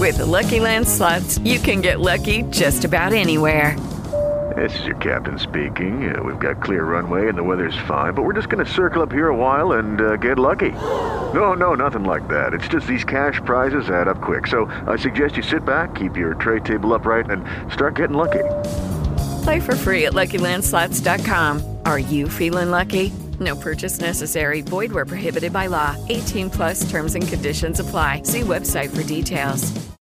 With the Lucky Land Slots, you can get lucky just about anywhere. This is your captain speaking. We've got clear runway and the weather's fine, but we're just going to circle up here a while and get lucky. No, nothing like that. It's just these cash prizes add up quick. So I suggest you sit back, keep your tray table upright, and start getting lucky. Play for free at LuckyLandSlots.com. Are you feeling lucky? No purchase necessary. Void where prohibited by law. 18 plus terms and conditions apply. See website for details.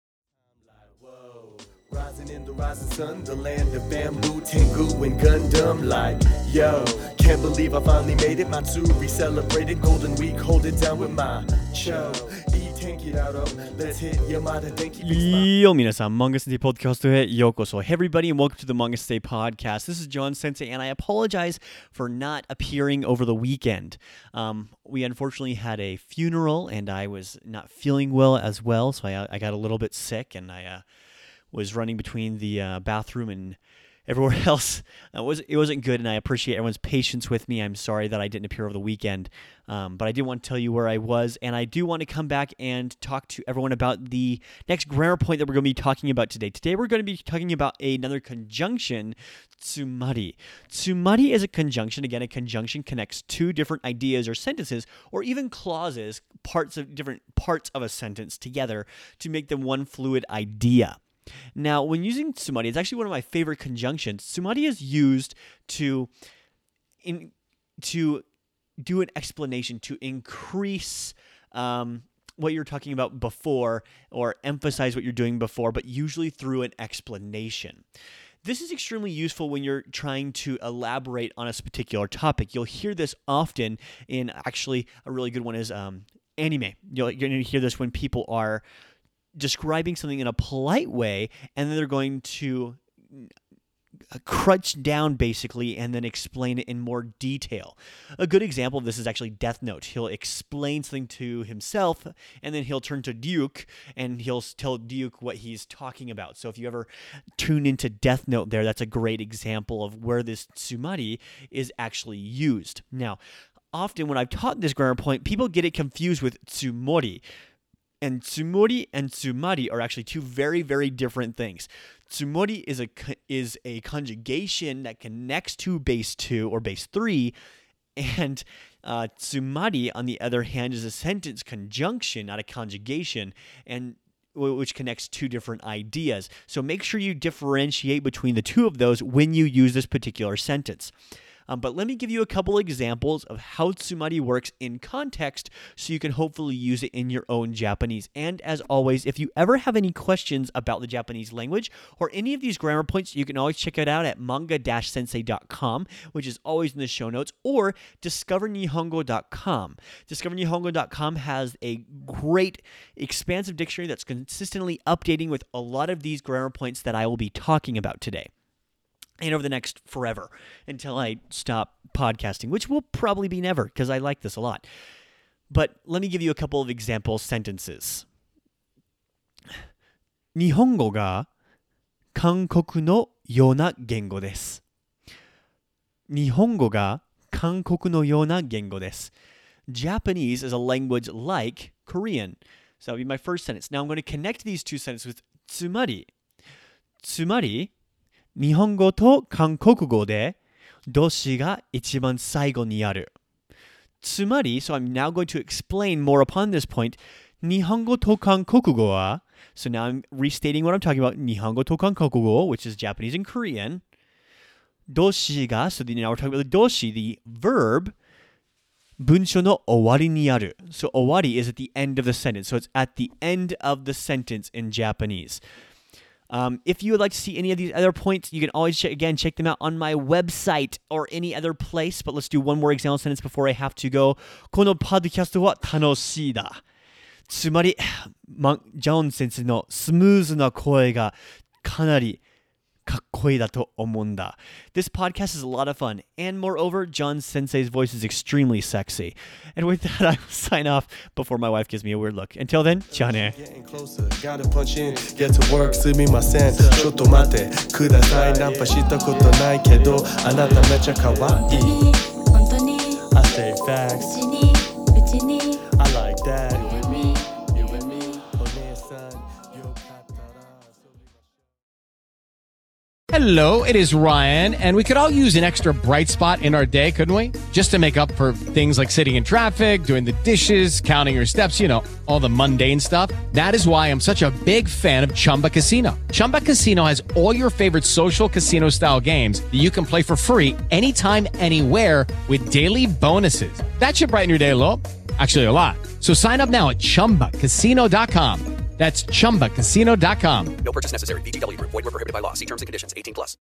Rising in the rising sun, the land of bamboo, Tengu, and Gundam. Like, yo, can't believe I finally made it. Matsuri celebrated Golden Week, hold it down with my cho. Let's hit Yamada, thank you. Yo, 皆さん、Manga Sensei Podcast へようこそ. Hey everybody and welcome to the Manga Sensei Podcast. This is John Sensei and I apologize for not appearing over the weekend. We unfortunately had a funeral and I was not feeling well as well, so I got a little bit sick and I was running between the bathroom and everywhere else. It wasn't good, and I appreciate everyone's patience with me. I'm sorry that I didn't appear over the weekend, but I did want to tell you where I was, and I do want to come back and talk to everyone about the next grammar point that we're going to be talking about today. Today we're going to be talking about another conjunction, tsumari. Tsumari is a conjunction. Again, a conjunction connects two different ideas or sentences, or even clauses, different parts of a sentence together to make them one fluid idea. Now, when using tsumari, it's actually one of my favorite conjunctions. Tsumari is used to do an explanation, to increase what you're talking about before or emphasize what you're doing before, but usually through an explanation. This is extremely useful when you're trying to elaborate on a particular topic. You'll hear this often in, actually, a really good one is anime. You're going to hear this when people are describing something in a polite way, and then they're going to crunch down basically and then explain it in more detail. A good example of this is actually Death Note. He'll explain something to himself, and then he'll turn to Ryuk, and he'll tell Ryuk what he's talking about. So if you ever tune into Death Note there, that's a great example of where this tsumari is actually used. Now, often when I've taught this grammar point, people get it confused with tsumori. And tsumori and tsumari are actually two very, very different things. Tsumori is a conjugation that connects to base 2 or base 3, and tsumari, on the other hand, is a sentence conjunction, not a conjugation, and which connects two different ideas. So make sure you differentiate between the two of those when you use this particular sentence. But let me give you a couple examples of how tsumari works in context so you can hopefully use it in your own Japanese. And as always, if you ever have any questions about the Japanese language or any of these grammar points, you can always check it out at manga-sensei.com, which is always in the show notes, or discovernihongo.com. Discovernihongo.com has a great expansive dictionary that's consistently updating with a lot of these grammar points that I will be talking about today. And over the next forever until I stop podcasting, which will probably be never because I like this a lot. But let me give you a couple of example sentences. 日本語が韓国のような言語です。日本語が韓国のような言語です。Japanese is a language like Korean. So that would be my first sentence. Now I'm going to connect these two sentences with tsumari. Tsumari, 日本語と韓国語で動詞が一番最後にある。tsumari, so I'm now going to explain more upon this point. 日本語と韓国語は, so now I'm restating what I'm talking about. 日本語と韓国語, which is Japanese and Korean. 動詞が, so now we're talking about the 動詞, the verb, 文章の終わりにある. So 終わり is at the end of the sentence. So it's at the end of the sentence in Japanese. If you would like to see any of these other points, you can always check them out on my website or any other place. But let's do one more example sentence before I have to go. このポッドキャストは楽しいだ。つまり、ジョン先生のスムーズな声がかなりかっこいいだと思うんだ. This podcast is a lot of fun, and moreover, John Sensei's voice is extremely sexy. And with that, I will sign off before my wife gives me a weird look. Until then, じゃあね. Getting closer, gotta punch in, get to work, すみません、ちょっと待ってください。ナンパしたことないけど、あなためちゃ可愛い。本当に I say facts, うちに I like that. You and me, お姉さん、よ Hello, it is Ryan, and we could all use an extra bright spot in our day, couldn't we? Just to make up for things like sitting in traffic, doing the dishes, counting your steps, you know, all the mundane stuff. That is why I'm such a big fan of Chumba Casino. Chumba Casino has all your favorite social casino-style games that you can play for free anytime, anywhere with daily bonuses. That should brighten your day a little. Actually, a lot. So sign up now at ChumbaCasino.com. That's ChumbaCasino.com. No purchase necessary. VGW Group. Void where prohibited by law. See terms and conditions. 18+.